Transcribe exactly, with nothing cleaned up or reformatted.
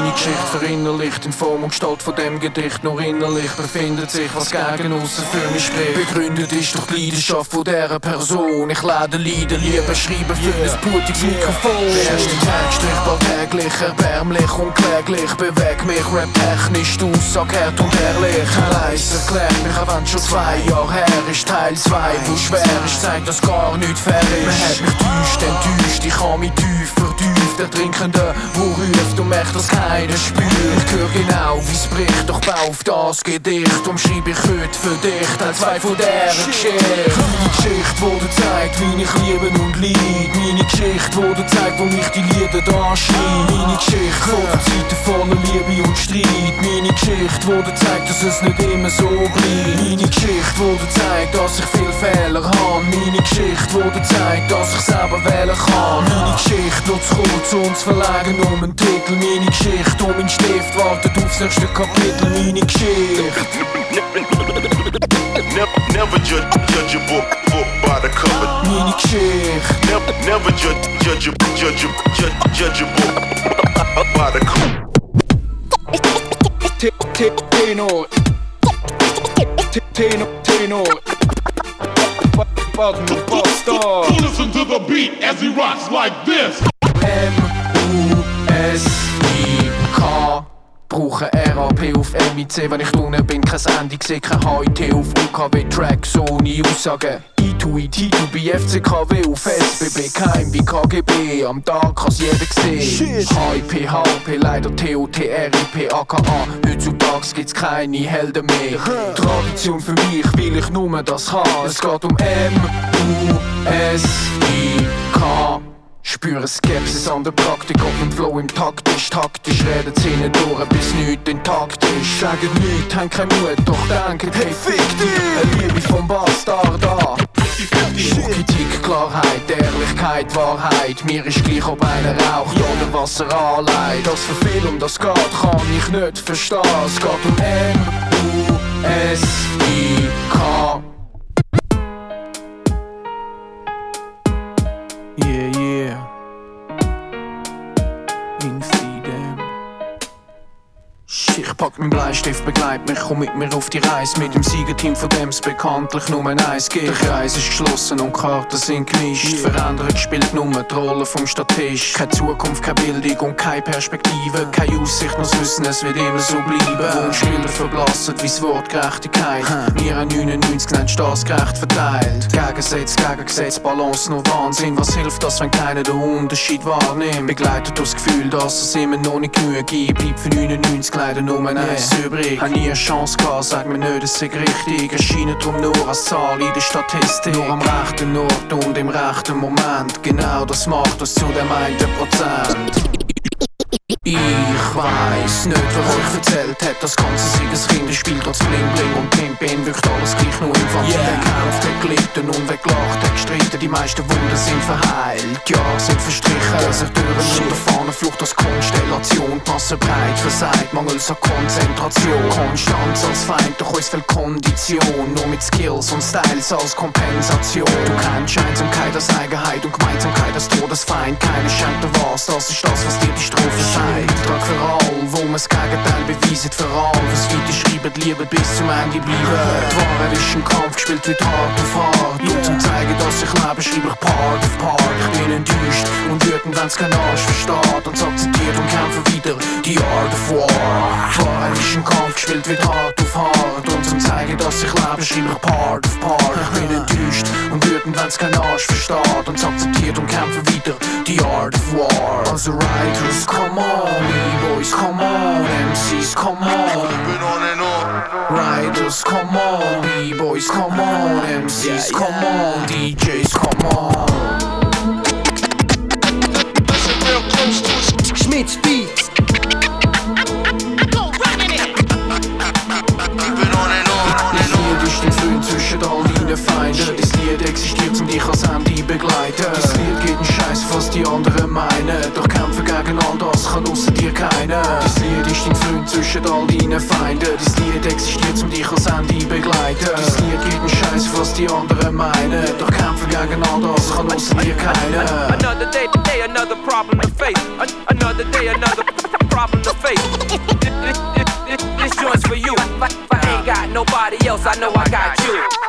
Meine Geschichte verinnerlicht in Form und Gestalt von dem Gedicht. Nur innerlich befindet sich, was gegen aussen für mich spricht. Begründet ist durch die Leidenschaft von dieser Person. Ich lade Lieder lieber schreiben für yeah. ein blutiges Mikrofon. Der erste Tag strichbar täglich, erbärmlich und kläglich. Beweg mich rap-technisch, die Aussage hart und ehrlich. Leise erklärt mich, auch wenn schon zwei Jahre her ist. Teil zwei, wo schwer ist, zeigt, dass gar nichts fair ist. Man hat mich täuscht, enttäuscht, ich kann mich tief vertieft. Der Trinkende, wo ruft und merkt, dass keiner spürt. Ich höre genau, wie's bricht, doch bau auf das Gedicht. Umschreibe ich heute für dich Teil zwei von dieser Geschichte. Meine Geschichte, wo du zeigt, wie ich liebe und leid. Meine Geschichte, wo du zeigt, wo mich die Lieder da schreien. Meine Geschichte, von der Zeiten voller Liebe und Streit. Meine Geschichte, wo du zeigt, dass es nicht immer so bleibt. Meine Geschichte, wo du zeigt, dass ich viel Fehler habe. Meine Geschichte, wo du zeigt, dass ich selber wählen kann. Meine Geschichte, nur zu kurz und zu verlegen um einen Titel. Meine Geschichte, um mein Stift wartet aufs nächste Kapitel. Meine Geschichte. Never, never judge, judge a book, book by the cover. Meine Geschichte. Never, never judge, judge, a, judge, a, judge, judge a book by the cover. Tenor, tenor, tenor. So listen to the beat as he rocks like this. M U S I K Brauche R A P auf M I C, wenn ich unten bin, kein Ende, seh kein H I T auf U K W-Tracks ohne Aussagen. I zwei I T zwei B F C K W auf S B B, kein wie K G B, am Tag kann's jeder sehen. H I P, H P, leider T O T R I P, A K A, heutzutage gibt's keine Helden mehr. Tradition für mich, will ich nur das haben. Es geht um M U S I K Spüre Skepsis an der Praktik, ob mein Flow im Takt ist. Taktisch redet sie nicht durch, bis nichts intakt ist. Sagen nichts, haben keinen Mut, doch denken, hey fick dich! Eine Liebe vom Bastard an. Kritik, Klarheit, Ehrlichkeit, Wahrheit. Mir ist gleich, ob einer raucht oder was er anleiht. Das für viel um das geht, kann ich nicht verstehen. Es geht um M U S I K Yeah, yeah. Infidem. Ich pack meinen Bleistift, begleit mich, komm mit mir auf die Reise. Mit dem Siegerteam von dem's bekanntlich nur eins gibt. Der Kreis ist geschlossen und Karten sind gemischt. Verändert spielt nur die Rolle vom Statist. Keine Zukunft, keine Bildung und keine Perspektive. Keine Aussicht, nur das Wissen, es wird immer so bleiben. Wunschbilder verblassen wie's Wort Gerechtigkeit. Wir haben neunundneunzig nennt staatsgerecht verteilt. Gegensätze, Gegengesetz, Balance, nur Wahnsinn. Was hilft das, wenn keiner den Unterschied wahrnimmt? Begleitet das Gefühl, dass es immer noch nicht genug gibt. Bleibt für neunundneunzig leider nur eins übrig. Hab nie eine Chance gehabt, sag mir nicht, es sei richtig. Erscheinen drum nur als Zahl in der Statistik. Nur am rechten Ort und im rechten Moment. Genau das macht uns zu dem einen Prozent. Ich weiss nicht, was euch erzählt hat. Das Ganze sei ein Kinderspiel, trotz Bling Bling und Pimpin wirkt alles gleich nur Infant. Yeah. Wer kämpft, hat gelitten und wer gelacht, hat gestritten. Die meisten Wunden sind verheilt, Jahre sind verstrichen. Der sich Türen unter Fahnenflucht als Konstellation. Die Masse breit versagt, mangels an Konzentration. Konstanz als Feind, doch uns fehlt Kondition. Nur mit Skills und Styles als Kompensation. Du kennst Einsamkeit als Eigenheit und Gemeinsamkeit als Todesfeind. Keiner schenkt dir was, das ist das, was dir die Strophe sagt. Trag für all, wo man's Gegenteil beweist. Für all, was weiter schreiben, lieben bis zum Ende bleiben. Die Wahrheit ist ein Kampf, gespielt wird hart auf hart. Nur zum zeigen, dass ich lebe, schreibe ich Part auf Part. Ich bin enttäuscht und wütend, wenn's kein Arsch versteht. Und akzeptiert und kämpfe wieder die Art of War. Die Wahrheit ist ein Kampf, gespielt wird hart auf hart. Und zum zeigen, dass ich lebe, schreibe ich Part auf Part. Ich bin enttäuscht und wütend, wenn's kein Arsch versteht. Und akzeptiert und kämpfe wieder die Art of War. Also Writers, come on. B-Boys, come on, M Cs, come on. Riders, come on. B-Boys, come on, M Cs, come on. D Js, come on. Schmitz Beats. Das Lied ist ein Film zwischen all deinen Feinden. Das Lied existiert, um dich als Handy begleiten. Das Lied geht einen Scheiß, was die anderen meinen. Doch kämpfen gegeneinander, das kann ausser dir keiner. Das Lied ist dein Freund zwischen all deinen Feinden. Das Lied existiert, um dich als Handy begleiten. Das Lied geht einen Scheiß, was die anderen meinen. Doch kämpfen gegeneinander, das kann ausser dir keiner. Another day, day, another problem to face. Another day, another problem to face. nobody else, I know I got you.